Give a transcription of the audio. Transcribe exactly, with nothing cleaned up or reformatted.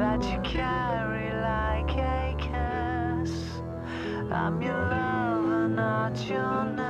that you carry like a curse. I'm your lover, not your nurse.